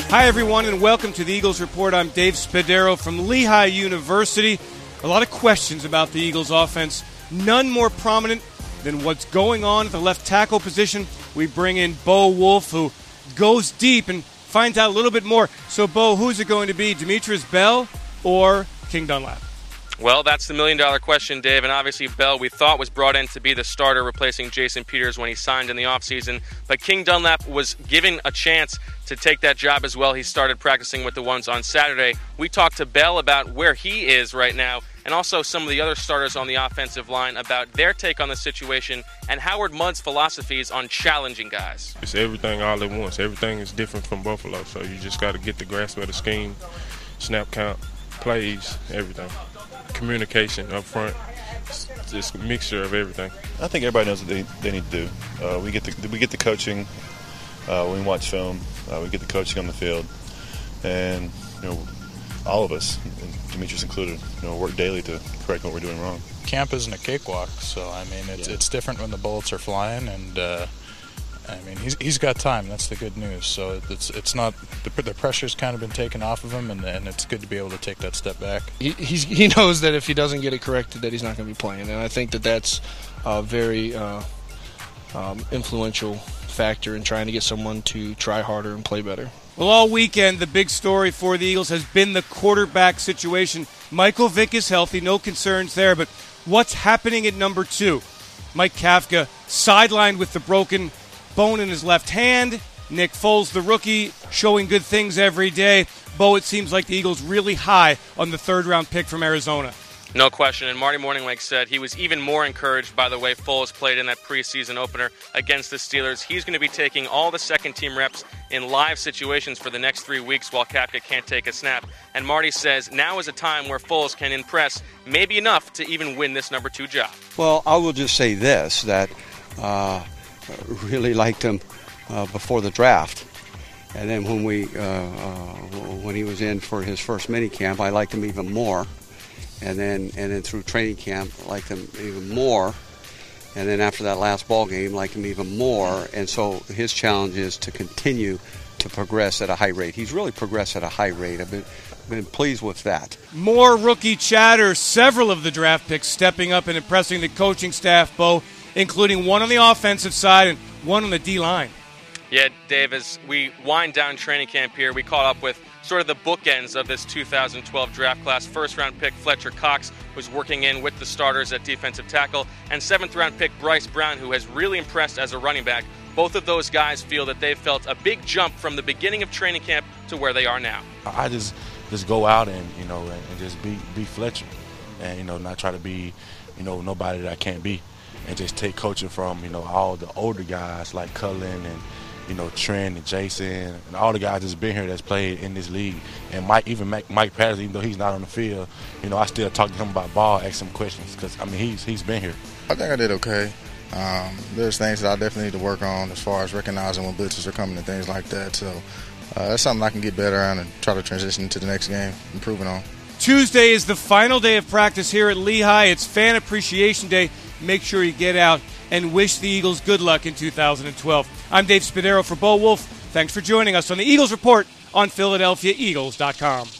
Hi, everyone, and welcome to the Eagles Report. I'm Dave Spadaro from Lehigh University. A lot of questions about the Eagles offense, none more prominent than what's going on at the left tackle position. We bring in Bo Wulf, who goes deep and finds out a little bit more. So, Bo, who's it going to be, Demetrius Bell or King Dunlap? Well, that's the million-dollar question, Dave, and obviously Bell we thought was brought in to be the starter replacing Jason Peters when he signed in the offseason, but King Dunlap was given a chance to take that job as well. He started practicing with the ones on Saturday. We talked to Bell about where he is right now and also some of the other starters on the offensive line about their take on the situation and Howard Mudd's philosophies on challenging guys. It's everything all at once. Everything is different from Buffalo, so you just got to get the grasp of the scheme, snap count, plays, everything. Communication up front, just a mixture of everything. I think everybody knows what they need to do. We get the coaching when we watch film. We get the coaching on the field, and all of us, and Demetrius included, work daily to correct what we're doing wrong. Camp isn't a cakewalk, so I mean it's different when the bullets are flying, and I mean he's got time. That's the good news. So it's not the pressure's kind of been taken off of him, and it's good to be able to take that step back. He knows that if he doesn't get it corrected, that he's not going to be playing, and I think that's a very influential factor in trying to get someone to try harder and play better. Well, all weekend, the big story for the Eagles has been the quarterback situation. Michael Vick is healthy, no concerns there, but what's happening at number 2? Mike Kafka sidelined with the broken bone in his left hand. Nick Foles, the rookie, showing good things every day. Bo, it seems like the Eagles really high on the third-round pick from Arizona. No question, and Marty Mornhinweg said he was even more encouraged by the way Foles played in that preseason opener against the Steelers. He's going to be taking all the second-team reps in live situations for the next 3 weeks while Kafka can't take a snap. And Marty says now is a time where Foles can impress, maybe enough to even win this number 2 job. Well, I will just say this, that really liked him before the draft. And then when he was in for his first mini camp, I liked him even more. And then through training camp, liked him even more. And then after that last ball game, liked him even more. And so his challenge is to continue to progress at a high rate. He's really progressed at a high rate. I've been pleased with that. More rookie chatter. Several of the draft picks stepping up and impressing the coaching staff, Bo, including one on the offensive side and one on the D-line. Yeah, Dave, as we wind down training camp here, we caught up with sort of the bookends of this 2012 draft class. First-round pick Fletcher Cox was working in with the starters at defensive tackle, and seventh-round pick Bryce Brown, who has really impressed as a running back. Both of those guys feel that they've felt a big jump from the beginning of training camp to where they are now. I just go out and just be Fletcher, and not try to be nobody that I can't be, and just take coaching from all the older guys like Cullen and Trent and Jason and all the guys that's been here that's played in this league. And Mike Patterson, even though he's not on the field, I still talk to him about ball, ask him questions because, he's been here. I think I did okay. There's things that I definitely need to work on as far as recognizing when blitzes are coming and things like that. So that's something I can get better on and try to transition to the next game, improving on. Tuesday is the final day of practice here at Lehigh. It's Fan Appreciation Day. Make sure you get out and wish the Eagles good luck in 2012. I'm Dave Spadaro for Bo Wulf. Thanks for joining us on the Eagles Report on PhiladelphiaEagles.com.